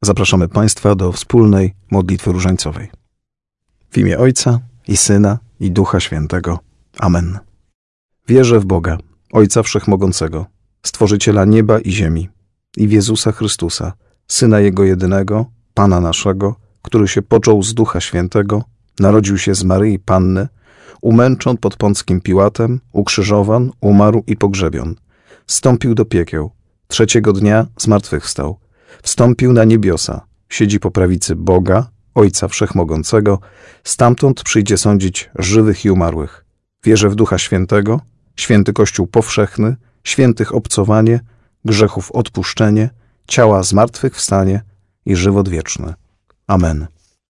Zapraszamy Państwa do wspólnej modlitwy różańcowej. W imię Ojca i Syna, i Ducha Świętego. Amen. Wierzę w Boga, Ojca Wszechmogącego, Stworzyciela nieba i ziemi, i w Jezusa Chrystusa, Syna Jego jedynego, Pana naszego, który się począł z Ducha Świętego, narodził się z Maryi Panny, umęczon pod Pąckim Piłatem, ukrzyżowan, umarł i pogrzebion. Zstąpił do piekieł, trzeciego dnia zmartwychwstał. Wstąpił na niebiosa, siedzi po prawicy Boga, Ojca Wszechmogącego, stamtąd przyjdzie sądzić żywych i umarłych. Wierzę w Ducha Świętego, święty Kościół powszechny, świętych obcowanie, grzechów odpuszczenie, ciała zmartwychwstanie i żywot wieczny. Amen.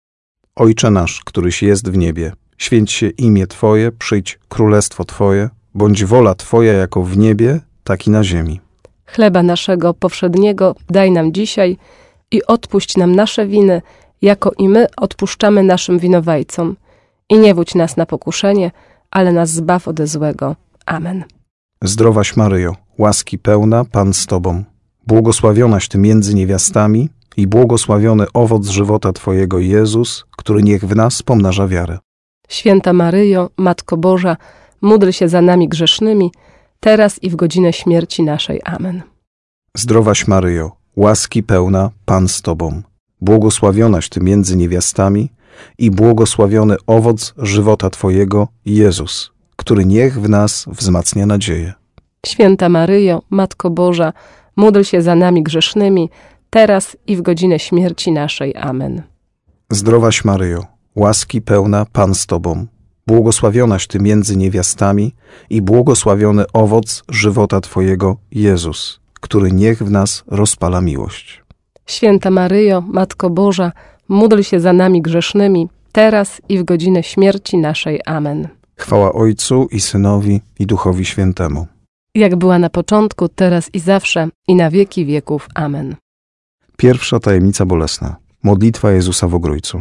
Ojcze nasz, któryś jest w niebie, święć się imię Twoje, przyjdź królestwo Twoje, bądź wola Twoja jako w niebie, tak i na ziemi. Chleba naszego powszedniego daj nam dzisiaj i odpuść nam nasze winy, jako i my odpuszczamy naszym winowajcom. I nie wódź nas na pokuszenie, ale nas zbaw ode złego. Amen. Zdrowaś Maryjo, łaski pełna, Pan z Tobą, błogosławionaś Ty między niewiastami i błogosławiony owoc żywota Twojego, Jezus, który niech w nas pomnaża wiarę. Święta Maryjo, Matko Boża, módl się za nami grzesznymi, teraz i w godzinę śmierci naszej. Amen. Zdrowaś Maryjo, łaski pełna, Pan z Tobą, błogosławionaś Ty między niewiastami i błogosławiony owoc żywota Twojego, Jezus, który niech w nas wzmacnia nadzieję. Święta Maryjo, Matko Boża, módl się za nami grzesznymi, teraz i w godzinę śmierci naszej. Amen. Zdrowaś Maryjo, łaski pełna, Pan z Tobą, błogosławionaś Ty między niewiastami i błogosławiony owoc żywota Twojego, Jezus, który niech w nas rozpala miłość. Święta Maryjo, Matko Boża, módl się za nami grzesznymi, teraz i w godzinę śmierci naszej. Amen. Chwała Ojcu i Synowi, i Duchowi Świętemu. Jak była na początku, teraz i zawsze, i na wieki wieków. Amen. Pierwsza tajemnica bolesna. Modlitwa Jezusa w Ogrójcu.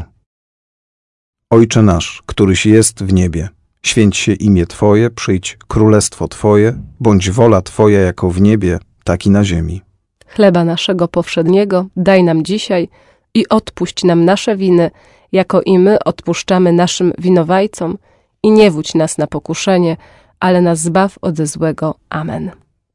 Ojcze nasz, któryś jest w niebie, święć się imię Twoje, przyjdź królestwo Twoje, bądź wola Twoja jako w niebie, tak i na ziemi. Chleba naszego powszedniego daj nam dzisiaj i odpuść nam nasze winy, jako i my odpuszczamy naszym winowajcom, i nie wódź nas na pokuszenie, ale nas zbaw ode złego. Amen.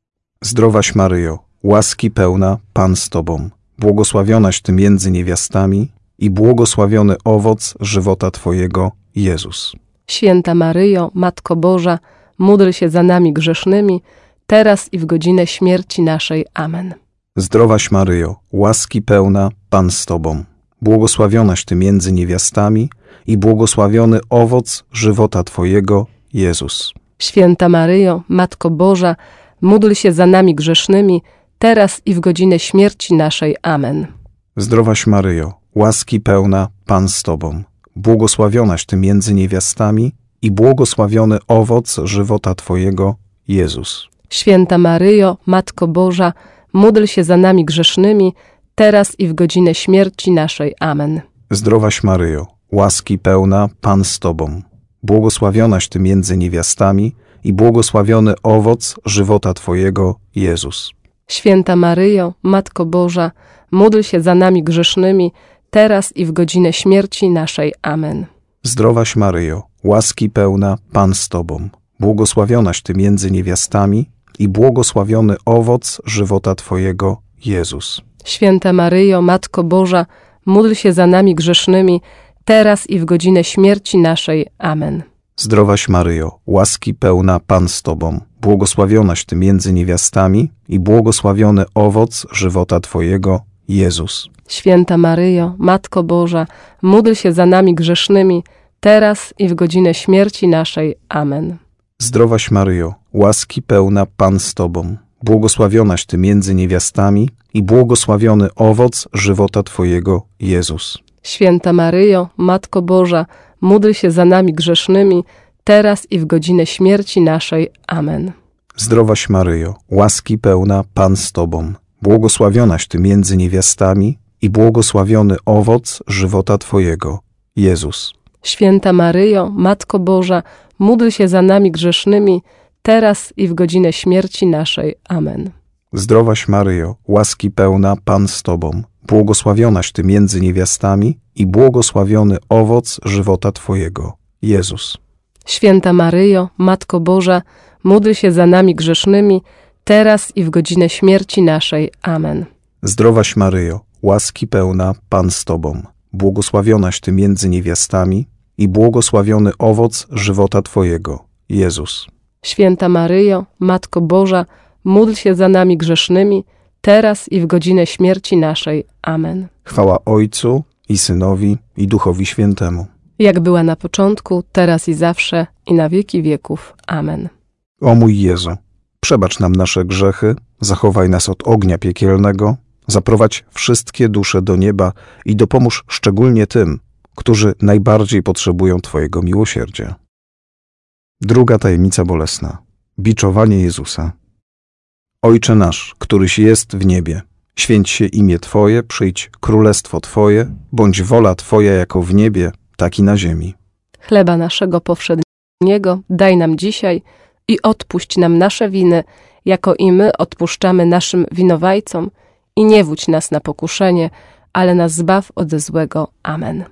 Zdrowaś Maryjo, łaski pełna, Pan z Tobą, błogosławionaś Ty między niewiastami i błogosławiony owoc żywota Twojego, Jezus. Święta Maryjo, Matko Boża, módl się za nami grzesznymi, teraz i w godzinę śmierci naszej. Amen. Zdrowaś Maryjo, łaski pełna, Pan z Tobą, błogosławionaś Ty między niewiastami i błogosławiony owoc żywota Twojego, Jezus. Święta Maryjo, Matko Boża, módl się za nami grzesznymi, teraz i w godzinę śmierci naszej. Amen. Zdrowaś Maryjo, łaski pełna, Pan z Tobą, błogosławionaś Ty między niewiastami i błogosławiony owoc żywota Twojego, Jezus. Święta Maryjo, Matko Boża, módl się za nami grzesznymi, teraz i w godzinę śmierci naszej. Amen. Zdrowaś Maryjo, łaski pełna, Pan z Tobą, błogosławionaś Ty między niewiastami i błogosławiony owoc żywota Twojego, Jezus. Święta Maryjo, Matko Boża, módl się za nami grzesznymi, teraz i w godzinę śmierci naszej. Amen. Zdrowaś Maryjo, łaski pełna, Pan z Tobą, błogosławionaś Ty między niewiastami i błogosławiony owoc żywota Twojego, Jezus. Święta Maryjo, Matko Boża, módl się za nami grzesznymi, teraz i w godzinę śmierci naszej. Amen. Zdrowaś Maryjo, łaski pełna, Pan z Tobą, błogosławionaś Ty między niewiastami i błogosławiony owoc żywota Twojego, Jezus. Święta Maryjo, Matko Boża, módl się za nami grzesznymi, teraz i w godzinę śmierci naszej. Amen. Zdrowaś Maryjo, łaski pełna, Pan z Tobą, błogosławionaś Ty między niewiastami i błogosławiony owoc żywota Twojego, Jezus. Święta Maryjo, Matko Boża, módl się za nami grzesznymi, teraz i w godzinę śmierci naszej. Amen. Zdrowaś Maryjo, łaski pełna, Pan z Tobą, błogosławionaś Ty między niewiastami i błogosławiony owoc żywota Twojego, Jezus. Święta Maryjo, Matko Boża, módl się za nami grzesznymi, teraz i w godzinę śmierci naszej. Amen. Zdrowaś Maryjo, łaski pełna, Pan z Tobą, błogosławionaś Ty między niewiastami i błogosławiony owoc żywota Twojego, Jezus. Święta Maryjo, Matko Boża, módl się za nami grzesznymi, teraz i w godzinę śmierci naszej. Amen. Zdrowaś Maryjo, łaski pełna, Pan z Tobą, błogosławionaś Ty między niewiastami i błogosławiony owoc żywota Twojego, Jezus. Święta Maryjo, Matko Boża, módl się za nami grzesznymi, teraz i w godzinę śmierci naszej. Amen. Chwała Ojcu i Synowi i Duchowi Świętemu. Jak była na początku, teraz i zawsze, i na wieki wieków. Amen. O mój Jezu, przebacz nam nasze grzechy, zachowaj nas od ognia piekielnego, zaprowadź wszystkie dusze do nieba i dopomóż szczególnie tym, którzy najbardziej potrzebują Twojego miłosierdzia. Druga tajemnica bolesna. Biczowanie Jezusa. Ojcze nasz, któryś jest w niebie, święć się imię Twoje, przyjdź królestwo Twoje, bądź wola Twoja jako w niebie, tak i na ziemi. Chleba naszego powszedniego daj nam dzisiaj i odpuść nam nasze winy, jako i my odpuszczamy naszym winowajcom, i nie wódź nas na pokuszenie, ale nas zbaw ode złego. Amen.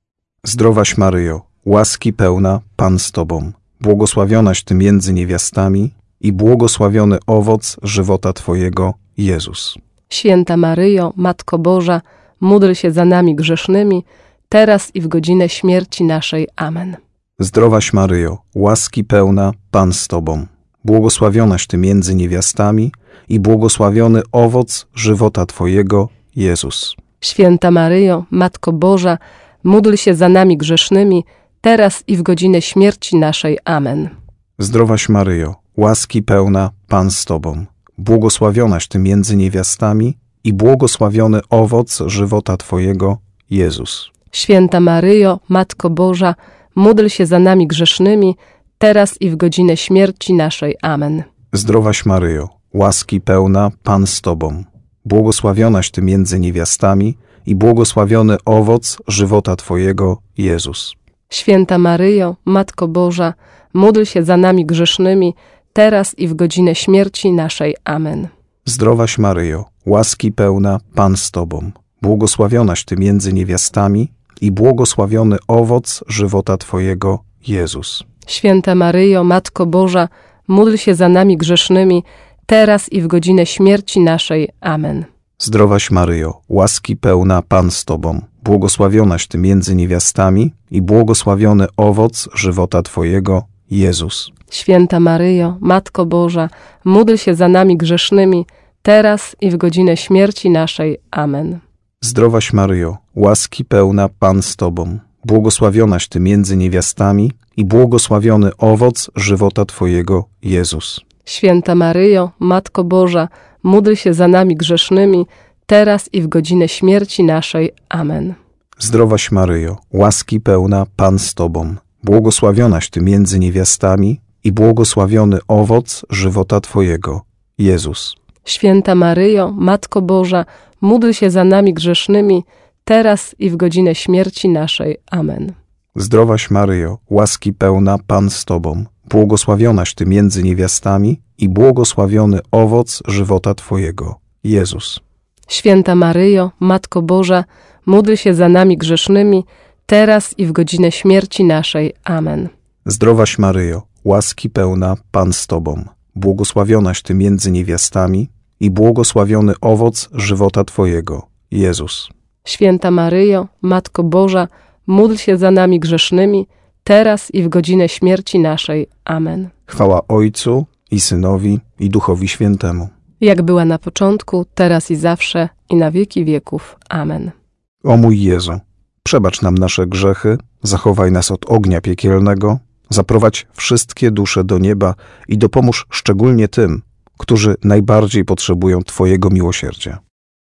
Zdrowaś Maryjo, łaski pełna, Pan z Tobą, błogosławionaś Ty między niewiastami i błogosławiony owoc żywota Twojego, Jezus. Święta Maryjo, Matko Boża, módl się za nami grzesznymi, teraz i w godzinę śmierci naszej. Amen. Zdrowaś Maryjo, łaski pełna, Pan z Tobą, błogosławionaś Ty między niewiastami i błogosławiony owoc żywota Twojego, Jezus. Święta Maryjo, Matko Boża, módl się za nami grzesznymi, teraz i w godzinę śmierci naszej. Amen. Zdrowaś Maryjo, łaski pełna, Pan z Tobą, błogosławionaś Ty między niewiastami i błogosławiony owoc żywota Twojego, Jezus. Święta Maryjo, Matko Boża, módl się za nami grzesznymi, teraz i w godzinę śmierci naszej. Amen. Zdrowaś Maryjo, łaski pełna, Pan z Tobą, błogosławionaś Ty między niewiastami i błogosławiony owoc żywota Twojego, Jezus. Święta Maryjo, Matko Boża, módl się za nami grzesznymi, teraz i w godzinę śmierci naszej. Amen. Zdrowaś Maryjo, łaski pełna, Pan z Tobą, błogosławionaś Ty między niewiastami i błogosławiony owoc żywota Twojego, Jezus. Święta Maryjo, Matko Boża, módl się za nami grzesznymi, teraz i w godzinę śmierci naszej. Amen. Zdrowaś Maryjo, łaski pełna, Pan z Tobą, błogosławionaś Ty między niewiastami i błogosławiony owoc żywota Twojego, Jezus. Święta Maryjo, Matko Boża, módl się za nami grzesznymi, teraz i w godzinę śmierci naszej. Amen. Zdrowaś Maryjo, łaski pełna, Pan z Tobą, błogosławionaś Ty między niewiastami i błogosławiony owoc żywota Twojego, Jezus. Święta Maryjo, Matko Boża, módl się za nami grzesznymi, teraz i w godzinę śmierci naszej. Amen. Zdrowaś Maryjo, łaski pełna, Pan z Tobą, błogosławionaś Ty między niewiastami i błogosławiony owoc żywota Twojego, Jezus. Święta Maryjo, Matko Boża, módl się za nami grzesznymi, teraz i w godzinę śmierci naszej. Amen. Zdrowaś Maryjo, łaski pełna, Pan z Tobą, błogosławionaś Ty między niewiastami i błogosławiony owoc żywota Twojego, Jezus. Święta Maryjo, Matko Boża, módl się za nami grzesznymi, teraz i w godzinę śmierci naszej. Amen. Zdrowaś Maryjo, łaski pełna, Pan z Tobą, błogosławionaś Ty między niewiastami i błogosławiony owoc żywota Twojego, Jezus. Święta Maryjo, Matko Boża, módl się za nami grzesznymi, teraz i w godzinę śmierci naszej. Amen. Chwała Ojcu i Synowi i Duchowi Świętemu. Jak była na początku, teraz i zawsze, i na wieki wieków. Amen. O mój Jezu, przebacz nam nasze grzechy, zachowaj nas od ognia piekielnego, zaprowadź wszystkie dusze do nieba i dopomóż szczególnie tym, którzy najbardziej potrzebują Twojego miłosierdzia.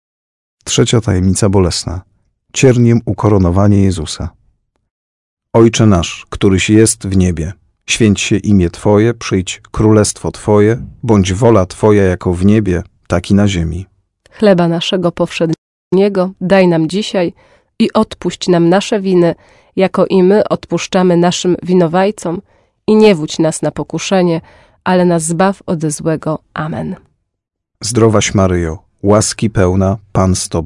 Trzecia tajemnica bolesna. Cierniem ukoronowanie Jezusa. Ojcze nasz, któryś jest w niebie, święć się imię Twoje, przyjdź królestwo Twoje, bądź wola Twoja jako w niebie, tak i na ziemi. Chleba naszego powszedniego daj nam dzisiaj i odpuść nam nasze winy, jako i my odpuszczamy naszym winowajcom, i nie wódź nas na pokuszenie, ale nas zbaw ode złego. Amen. Zdrowaś Maryjo, łaski pełna, Pan z Tobą,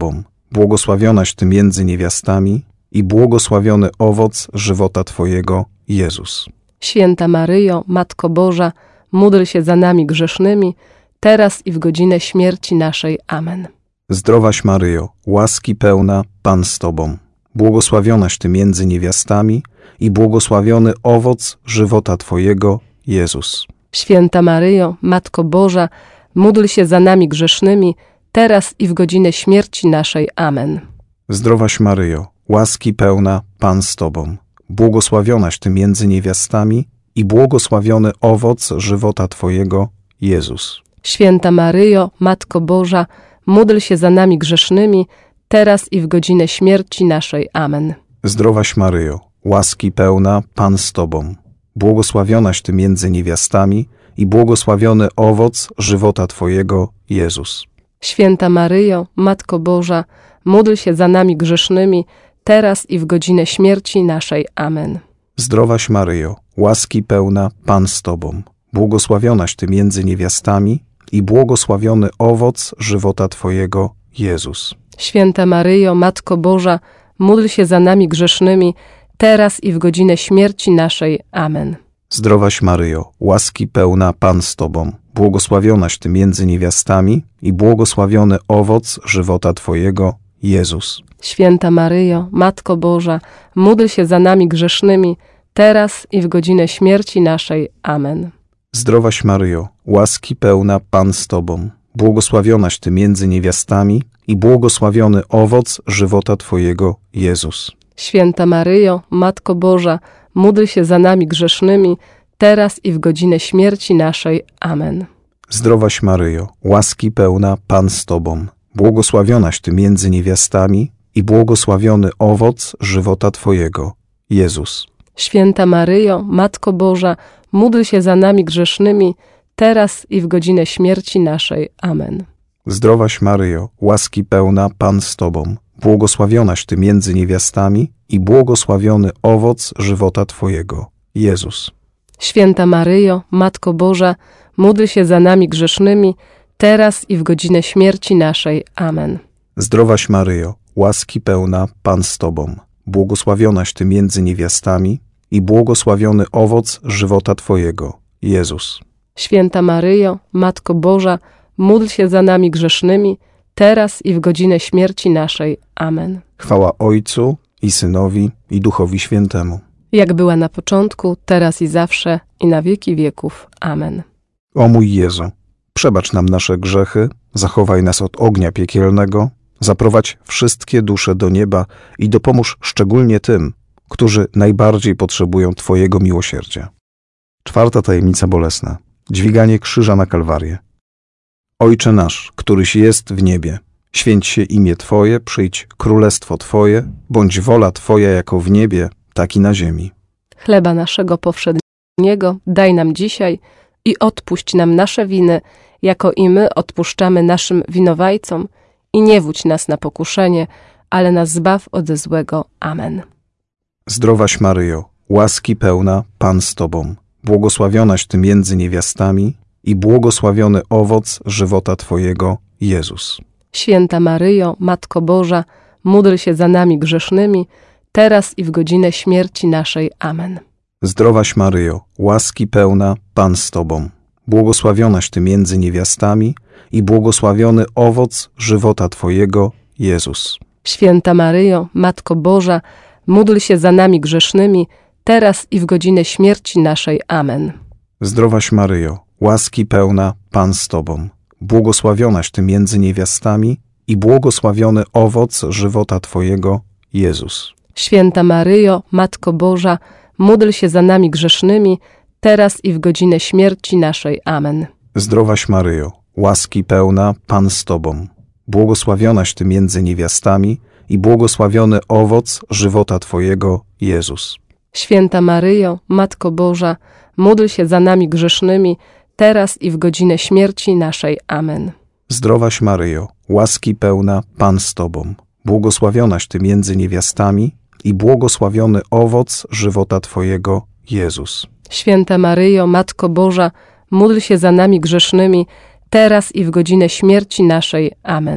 błogosławionaś Ty między niewiastami i błogosławiony owoc żywota Twojego, Jezus. Święta Maryjo, Matko Boża, módl się za nami grzesznymi, teraz i w godzinę śmierci naszej. Amen. Zdrowaś Maryjo, łaski pełna, Pan z Tobą, błogosławionaś Ty między niewiastami i błogosławiony owoc żywota Twojego, Jezus. Święta Maryjo, Matko Boża, módl się za nami grzesznymi, teraz i w godzinę śmierci naszej. Amen. Zdrowaś Maryjo, łaski pełna, Pan z Tobą, błogosławionaś Ty między niewiastami i błogosławiony owoc żywota Twojego, Jezus. Święta Maryjo, Matko Boża, módl się za nami grzesznymi, teraz i w godzinę śmierci naszej. Amen. Zdrowaś Maryjo, łaski pełna, Pan z Tobą, błogosławionaś Ty między niewiastami i błogosławiony owoc żywota Twojego, Jezus. Święta Maryjo, Matko Boża, módl się za nami grzesznymi, teraz i w godzinę śmierci naszej. Amen. Zdrowaś Maryjo, łaski pełna, Pan z Tobą, błogosławionaś Ty między niewiastami i błogosławiony owoc żywota Twojego, Jezus. Święta Maryjo, Matko Boża, módl się za nami grzesznymi, teraz i w godzinę śmierci naszej. Amen. Zdrowaś Maryjo, łaski pełna, Pan z Tobą, błogosławionaś Ty między niewiastami i błogosławiony owoc żywota Twojego, Jezus. Święta Maryjo, Matko Boża, módl się za nami grzesznymi, teraz i w godzinę śmierci naszej. Amen. Zdrowaś Maryjo, łaski pełna, Pan z Tobą, błogosławionaś Ty między niewiastami i błogosławiony owoc żywota Twojego, Jezus. Święta Maryjo, Matko Boża, módl się za nami grzesznymi, teraz i w godzinę śmierci naszej. Amen. Zdrowaś Maryjo, łaski pełna, Pan z Tobą, błogosławionaś Ty między niewiastami i błogosławiony owoc żywota Twojego, Jezus. Święta Maryjo, Matko Boża, módl się za nami grzesznymi, teraz i w godzinę śmierci naszej. Amen. Zdrowaś Maryjo, łaski pełna, Pan z Tobą, błogosławionaś Ty między niewiastami i błogosławiony owoc żywota Twojego, Jezus. Święta Maryjo, Matko Boża, módl się za nami grzesznymi, teraz i w godzinę śmierci naszej. Amen. Zdrowaś Maryjo, łaski pełna, Pan z Tobą, błogosławionaś Ty między niewiastami i błogosławiony owoc żywota Twojego, Jezus. Święta Maryjo, Matko Boża, módl się za nami grzesznymi, teraz i w godzinę śmierci naszej. Amen. Chwała Ojcu i Synowi i Duchowi Świętemu. Jak była na początku, teraz i zawsze, i na wieki wieków. Amen. O mój Jezu, przebacz nam nasze grzechy, zachowaj nas od ognia piekielnego, zaprowadź wszystkie dusze do nieba i dopomóż szczególnie tym, którzy najbardziej potrzebują Twojego miłosierdzia. 4. tajemnica bolesna. Dźwiganie krzyża na Kalwarię. Ojcze nasz, któryś jest w niebie, święć się imię Twoje, przyjdź królestwo Twoje, bądź wola Twoja jako w niebie, tak i na ziemi. Chleba naszego powszedniego daj nam dzisiaj i odpuść nam nasze winy, jako i my odpuszczamy naszym winowajcom, i nie wódź nas na pokuszenie, ale nas zbaw ode złego. Amen. Zdrowaś Maryjo, łaski pełna, Pan z Tobą, błogosławionaś Ty między niewiastami i błogosławiony owoc żywota Twojego, Jezus. Święta Maryjo, Matko Boża, módl się za nami grzesznymi, teraz i w godzinę śmierci naszej. Amen. Zdrowaś Maryjo, łaski pełna, Pan z Tobą, błogosławionaś Ty między niewiastami i błogosławiony owoc żywota Twojego, Jezus. Święta Maryjo, Matko Boża, módl się za nami grzesznymi, teraz i w godzinę śmierci naszej. Amen. Zdrowaś Maryjo, łaski pełna, Pan z Tobą, błogosławionaś Ty między niewiastami i błogosławiony owoc żywota Twojego, Jezus. Święta Maryjo, Matko Boża, módl się za nami grzesznymi, teraz i w godzinę śmierci naszej. Amen. Zdrowaś Maryjo, łaski pełna, Pan z Tobą, błogosławionaś Ty między niewiastami i błogosławiony owoc żywota Twojego, Jezus. Święta Maryjo, Matko Boża, módl się za nami grzesznymi, teraz i w godzinę śmierci naszej. Amen. Zdrowaś Maryjo, łaski pełna, Pan z Tobą, błogosławionaś Ty między niewiastami i błogosławiony owoc żywota Twojego, Jezus. Święta Maryjo, Matko Boża, módl się za nami grzesznymi, teraz i w godzinę śmierci naszej. Amen.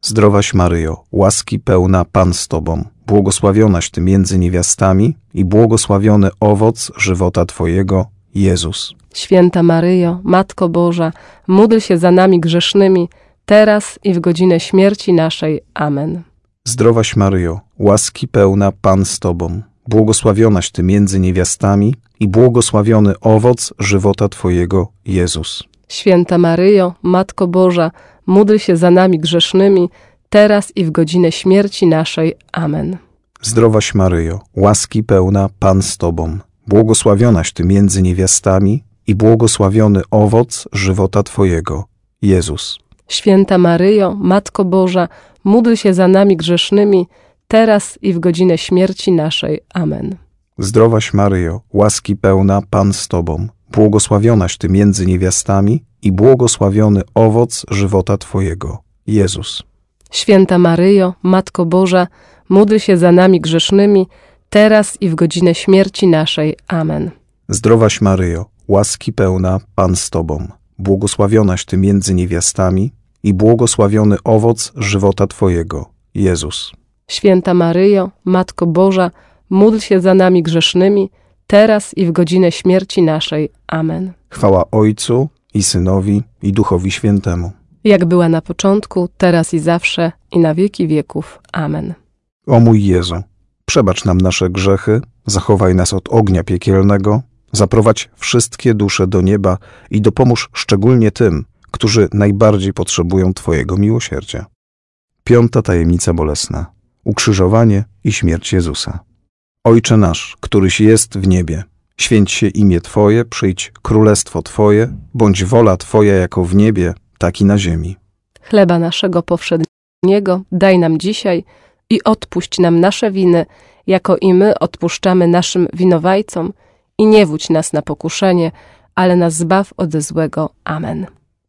Zdrowaś Maryjo, łaski pełna, Pan z Tobą, błogosławionaś Ty między niewiastami i błogosławiony owoc żywota Twojego, Jezus. Święta Maryjo, Matko Boża, módl się za nami grzesznymi, teraz i w godzinę śmierci naszej. Amen. Zdrowaś Maryjo, łaski pełna, Pan z Tobą, błogosławionaś Ty między niewiastami i błogosławiony owoc żywota Twojego, Jezus. Święta Maryjo, Matko Boża, módl się za nami grzesznymi, teraz i w godzinę śmierci naszej. Amen. Zdrowaś Maryjo, łaski pełna, Pan z Tobą, błogosławionaś Ty między niewiastami i błogosławiony owoc żywota Twojego, Jezus. Święta Maryjo, Matko Boża, módl się za nami grzesznymi, teraz i w godzinę śmierci naszej. Amen. Zdrowaś Maryjo, łaski pełna, Pan z Tobą, błogosławionaś Ty między niewiastami i błogosławiony owoc żywota Twojego, Jezus. Święta Maryjo, Matko Boża, módl się za nami grzesznymi, teraz i w godzinę śmierci naszej. Amen. Zdrowaś Maryjo, łaski pełna, Pan z Tobą, błogosławionaś Ty między niewiastami i błogosławiony owoc żywota Twojego, Jezus. Święta Maryjo, Matko Boża, módl się za nami grzesznymi, teraz i w godzinę śmierci naszej. Amen. Chwała Ojcu i Synowi i Duchowi Świętemu. Jak była na początku, teraz i zawsze, i na wieki wieków. Amen. O mój Jezu, przebacz nam nasze grzechy, zachowaj nas od ognia piekielnego, zaprowadź wszystkie dusze do nieba i dopomóż szczególnie tym, którzy najbardziej potrzebują Twojego miłosierdzia. 5. tajemnica bolesna. Ukrzyżowanie i śmierć Jezusa. Ojcze nasz, któryś jest w niebie, święć się imię Twoje, przyjdź królestwo Twoje, bądź wola Twoja jako w niebie, tak i na ziemi. Chleba naszego powszedniego daj nam dzisiaj i odpuść nam nasze winy, jako i my odpuszczamy naszym winowajcom, i nie wódź nas na pokuszenie, ale nas zbaw ode złego. Amen.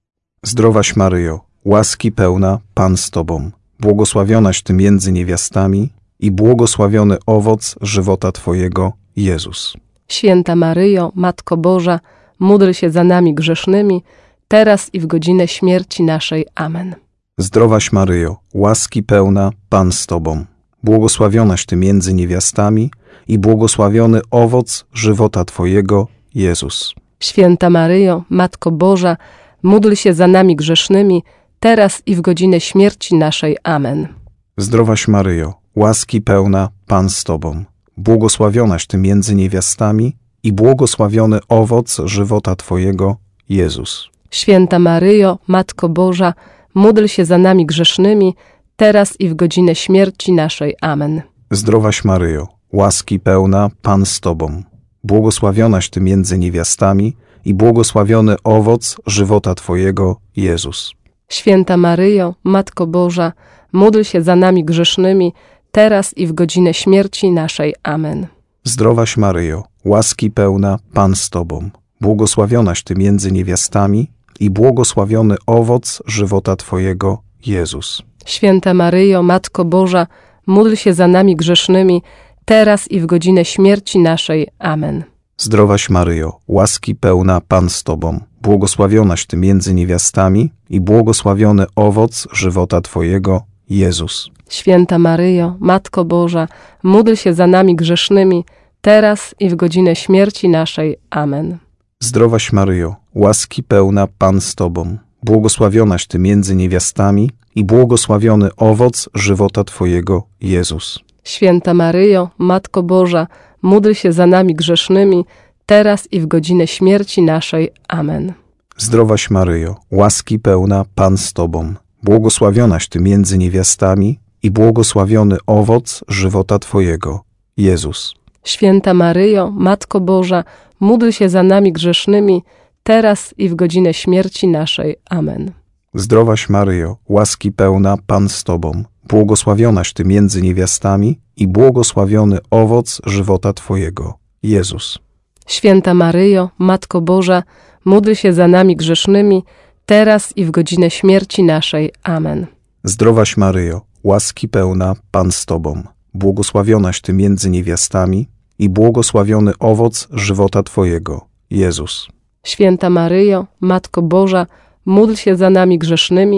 Zdrowaś Maryjo, łaski pełna, Pan z Tobą, błogosławionaś Ty między niewiastami i błogosławiony owoc żywota Twojego, Jezus. Święta Maryjo, Matko Boża, módl się za nami grzesznymi, teraz i w godzinę śmierci naszej. Amen. Zdrowaś Maryjo, łaski pełna, Pan z Tobą, błogosławionaś Ty między niewiastami i błogosławiony owoc żywota Twojego, Jezus. Święta Maryjo, Matko Boża, módl się za nami grzesznymi, teraz i w godzinę śmierci naszej. Amen. Zdrowaś Maryjo, łaski pełna, Pan z Tobą, błogosławionaś Ty między niewiastami i błogosławiony owoc żywota Twojego, Jezus. Święta Maryjo, Matko Boża, módl się za nami grzesznymi, teraz i w godzinę śmierci naszej. Amen. Zdrowaś Maryjo, łaski pełna, Pan z Tobą, błogosławionaś Ty między niewiastami i błogosławiony owoc żywota Twojego, Jezus. Święta Maryjo, Matko Boża, módl się za nami grzesznymi, teraz i w godzinę śmierci naszej. Amen. Zdrowaś Maryjo, łaski pełna, Pan z Tobą, błogosławionaś Ty między niewiastami i błogosławiony owoc żywota Twojego, Jezus. Święta Maryjo, Matko Boża, módl się za nami grzesznymi, teraz i w godzinę śmierci naszej. Amen. Zdrowaś Maryjo, łaski pełna, Pan z Tobą, błogosławionaś Ty między niewiastami i błogosławiony owoc żywota Twojego, Jezus. Święta Maryjo, Matko Boża, módl się za nami grzesznymi, teraz i w godzinę śmierci naszej. Amen. Zdrowaś Maryjo, łaski pełna, Pan z Tobą, błogosławionaś Ty między niewiastami i błogosławiony owoc żywota Twojego, Jezus. Święta Maryjo, Matko Boża, módl się za nami grzesznymi, teraz i w godzinę śmierci naszej. Amen. Zdrowaś Maryjo, łaski pełna, Pan z Tobą, błogosławionaś Ty między niewiastami i błogosławiony owoc żywota Twojego, Jezus. Święta Maryjo, Matko Boża, módl się za nami grzesznymi, teraz i w godzinę śmierci naszej. Amen. Zdrowaś Maryjo, łaski pełna, Pan z Tobą, błogosławionaś Ty między niewiastami i błogosławiony owoc żywota Twojego, Jezus. Święta Maryjo, Matko Boża, módl się za nami grzesznymi, teraz i w godzinę śmierci naszej. Amen. Zdrowaś Maryjo, łaski pełna, Pan z Tobą, błogosławionaś Ty między niewiastami i błogosławiony owoc żywota Twojego, Jezus. Święta Maryjo, Matko Boża, módl się za nami grzesznymi,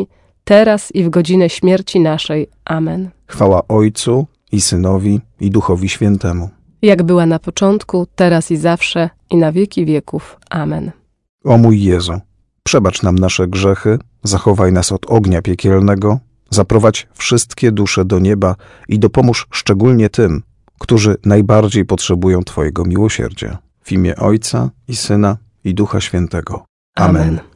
teraz i w godzinę śmierci naszej. Amen. Chwała Ojcu i Synowi, i Duchowi Świętemu. Jak była na początku, teraz i zawsze, i na wieki wieków. Amen. O mój Jezu, przebacz nam nasze grzechy, zachowaj nas od ognia piekielnego, zaprowadź wszystkie dusze do nieba i dopomóż szczególnie tym, którzy najbardziej potrzebują Twojego miłosierdzia. W imię Ojca i Syna, i Ducha Świętego. Amen.